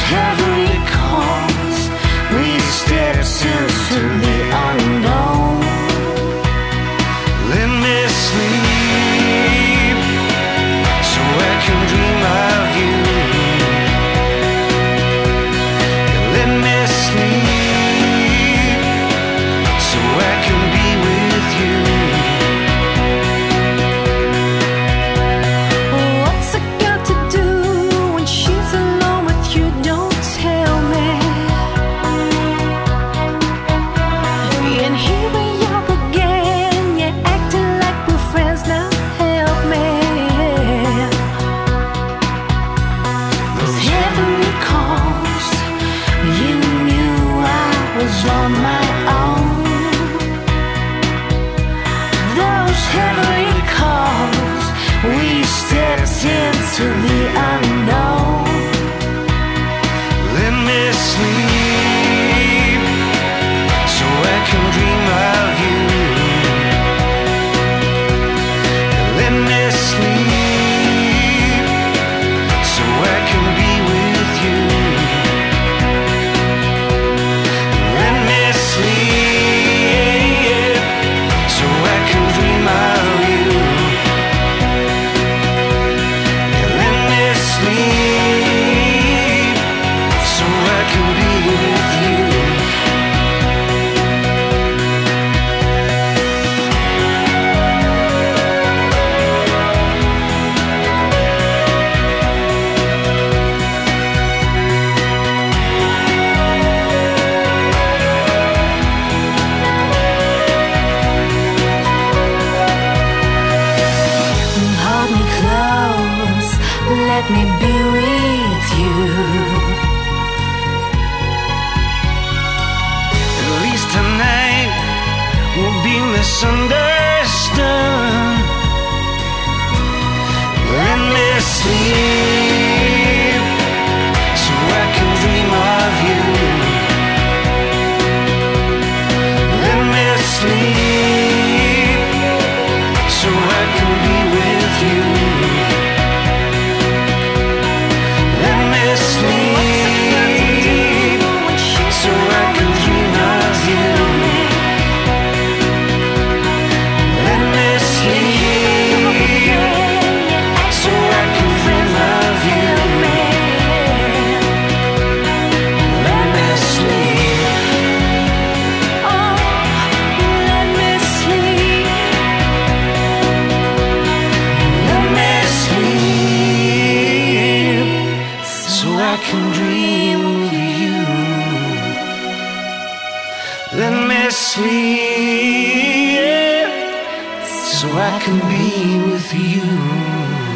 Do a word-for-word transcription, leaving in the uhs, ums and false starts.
heavenly calls, we step into the unknown. Let me sleep so I can dream of you. Let me sleep so I can be with you. What's it got to do when she's alone with you? Don't tell me. And here we are again, you're acting like we're friends. Now help me. Those heavenly calls, you knew I was on my own. Those heavenly calls, we stepped into the unknown. Let me sleep so I can dream of you. Let me sleep so I can be with you. Let me sleep so I can dream of you. Let me sleep so I can be with you. Hold me close, let me be with you. At least tonight we'll be misunderstood. Let me sleep so I can dream of you. Let me sleep so I can be with you. Let me sleep so I can dream of you. Let me sleep so I can dream of you. Let me sleep. Oh, let me sleep. Let me sleep so I can dream of you. Let me sleep so I can be with you.